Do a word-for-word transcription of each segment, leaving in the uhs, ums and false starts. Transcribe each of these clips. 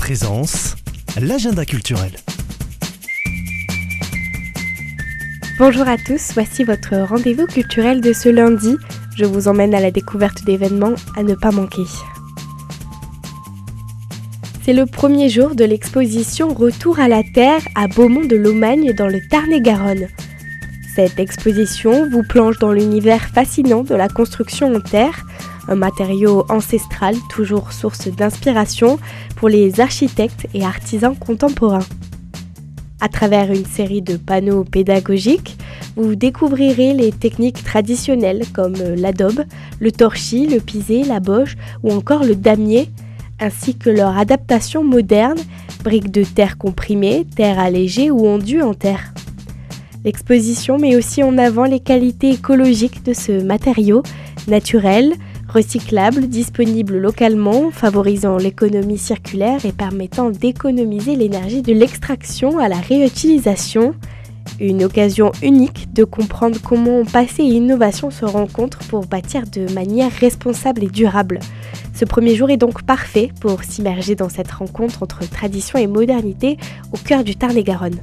Présence, l'agenda culturel. Bonjour à tous, voici votre rendez-vous culturel de ce lundi. Je vous emmène à la découverte d'événements à ne pas manquer. C'est le premier jour de l'exposition Retour à la Terre à Beaumont-de-Lomagne dans le Tarn-et-Garonne. Cette exposition vous plonge dans l'univers fascinant de la construction en terre, un matériau ancestral toujours source d'inspiration pour les architectes et artisans contemporains. À travers une série de panneaux pédagogiques, vous découvrirez les techniques traditionnelles comme l'adobe, le torchis, le pisé, la boche ou encore le damier, ainsi que leur adaptation moderne, briques de terre comprimées, terre allégée ou ondue en terre. L'exposition met aussi en avant les qualités écologiques de ce matériau, naturel, recyclable, disponible localement, favorisant l'économie circulaire et permettant d'économiser l'énergie de l'extraction à la réutilisation. Une occasion unique de comprendre comment passé et innovation se rencontrent pour bâtir de manière responsable et durable. Ce premier jour est donc parfait pour s'immerger dans cette rencontre entre tradition et modernité au cœur du Tarn-et-Garonne.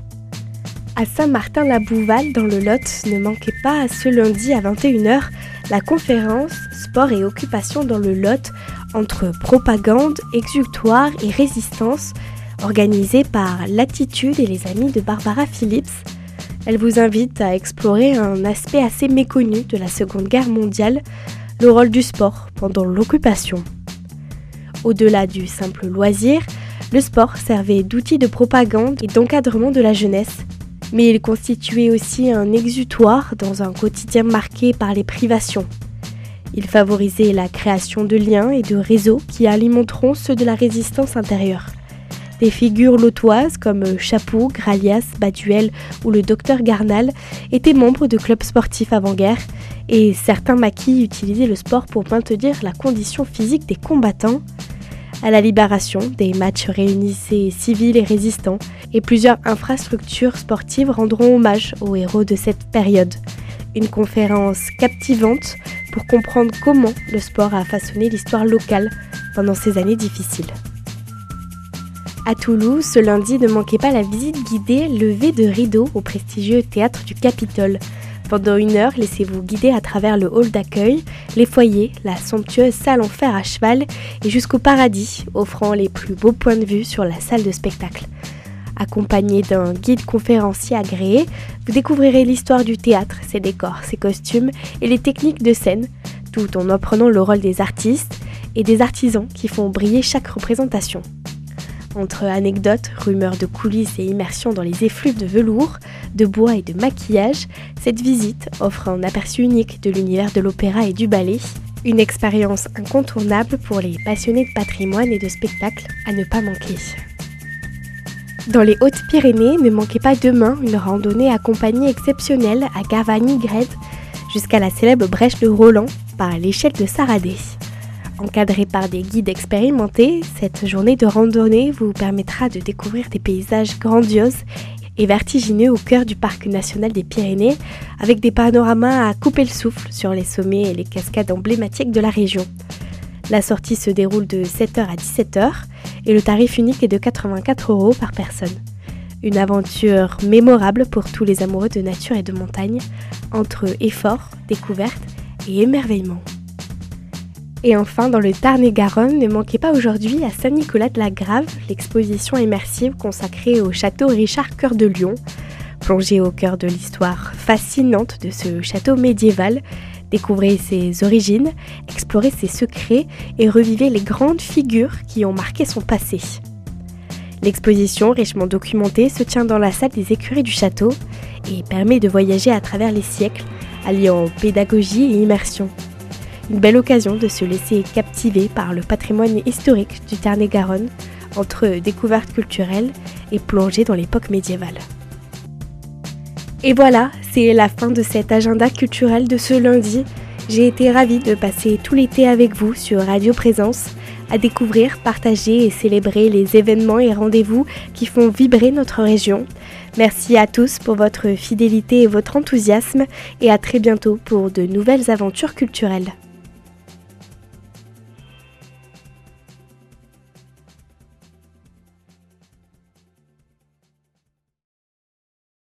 À Saint-Martin-la-Bouval, dans le Lot, ne manquez pas ce lundi à vingt et une heures la conférence Sport et occupation dans le Lot entre propagande, exutoire et résistance, organisée par Latitude et les amis de Barbara Phillips. Elle vous invite à explorer un aspect assez méconnu de la Seconde Guerre mondiale, le rôle du sport pendant l'occupation. Au-delà du simple loisir, le sport servait d'outil de propagande et d'encadrement de la jeunesse. Mais il constituait aussi un exutoire dans un quotidien marqué par les privations. Il favorisait la création de liens et de réseaux qui alimenteront ceux de la résistance intérieure. Des figures lotoises comme Chapeau, Gralias, Baduel ou le docteur Garnal étaient membres de clubs sportifs avant-guerre et certains maquis utilisaient le sport pour maintenir la condition physique des combattants. À la Libération, des matchs réunissaient civils et résistants et plusieurs infrastructures sportives rendront hommage aux héros de cette période. Une conférence captivante pour comprendre comment le sport a façonné l'histoire locale pendant ces années difficiles. À Toulouse, ce lundi, ne manquez pas la visite guidée levée de rideau au prestigieux théâtre du Capitole. Pendant une heure, laissez-vous guider à travers le hall d'accueil, les foyers, la somptueuse salle en fer à cheval et jusqu'au paradis, offrant les plus beaux points de vue sur la salle de spectacle. Accompagné d'un guide conférencier agréé, vous découvrirez l'histoire du théâtre, ses décors, ses costumes et les techniques de scène, tout en apprenant le rôle des artistes et des artisans qui font briller chaque représentation. Entre anecdotes, rumeurs de coulisses et immersion dans les effluves de velours, de bois et de maquillage, cette visite offre un aperçu unique de l'univers de l'opéra et du ballet, une expérience incontournable pour les passionnés de patrimoine et de spectacle à ne pas manquer. Dans les Hautes-Pyrénées, ne manquez pas demain une randonnée accompagnée exceptionnelle à Gavagny-Grède jusqu'à la célèbre brèche de Roland par l'échelle de Saradé. Encadrée par des guides expérimentés, cette journée de randonnée vous permettra de découvrir des paysages grandioses et vertigineux au cœur du parc national des Pyrénées, avec des panoramas à couper le souffle sur les sommets et les cascades emblématiques de la région. La sortie se déroule de sept heures à dix-sept heures et le tarif unique est de quatre-vingt-quatre euros par personne. Une aventure mémorable pour tous les amoureux de nature et de montagne, entre effort, découverte et émerveillement. Et enfin, dans le Tarn-et-Garonne, ne manquez pas aujourd'hui à Saint-Nicolas-de-la-Grave l'exposition immersive consacrée au château Richard Cœur de Lion. Plongez au cœur de l'histoire fascinante de ce château médiéval, découvrez ses origines, explorez ses secrets et revivez les grandes figures qui ont marqué son passé. L'exposition, richement documentée, se tient dans la salle des écuries du château et permet de voyager à travers les siècles, alliant pédagogie et immersion. Une belle occasion de se laisser captiver par le patrimoine historique du Tarn-et-Garonne, entre découvertes culturelles et plongée dans l'époque médiévale. Et voilà, c'est la fin de cet agenda culturel de ce lundi. J'ai été ravie de passer tout l'été avec vous sur Radio Présence, à découvrir, partager et célébrer les événements et rendez-vous qui font vibrer notre région. Merci à tous pour votre fidélité et votre enthousiasme et à très bientôt pour de nouvelles aventures culturelles.